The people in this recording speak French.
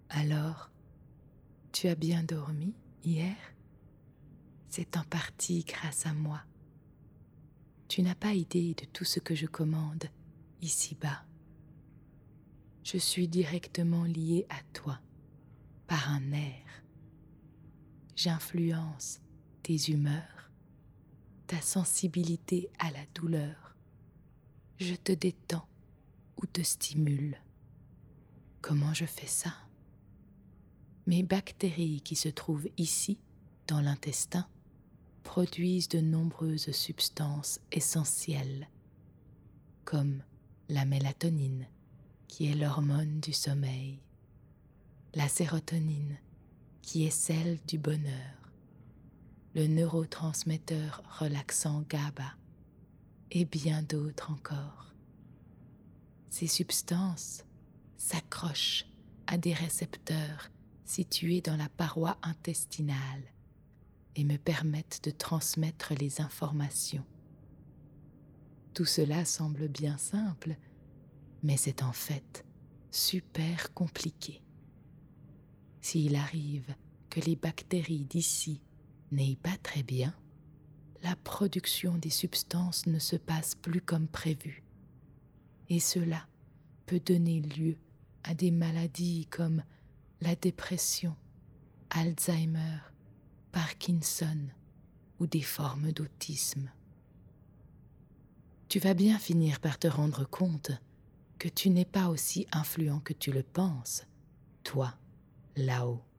Alors, tu as bien dormi hier? C'est en partie grâce à moi. Tu n'as pas idée de tout ce que je commande ici-bas. Je suis directement lié à toi par un air. J'influence tes humeurs, ta sensibilité à la douleur. Je te détends ou te stimule. Comment je fais ça? Mes bactéries qui se trouvent ici, dans l'intestin, produisent de nombreuses substances essentielles, comme la mélatonine, qui est l'hormone du sommeil, la sérotonine, qui est celle du bonheur, le neurotransmetteur relaxant GABA, et bien d'autres encore. Ces substances s'accrochent à des récepteurs situés dans la paroi intestinale et me permettent de transmettre les informations. Tout cela semble bien simple, mais c'est en fait super compliqué. S'il arrive que les bactéries d'ici n'aillent pas très bien, la production des substances ne se passe plus comme prévu. Et cela peut donner lieu à des maladies comme la dépression, Alzheimer, Parkinson ou des formes d'autisme. Tu vas bien finir par te rendre compte que tu n'es pas aussi influent que tu le penses, toi, là-haut.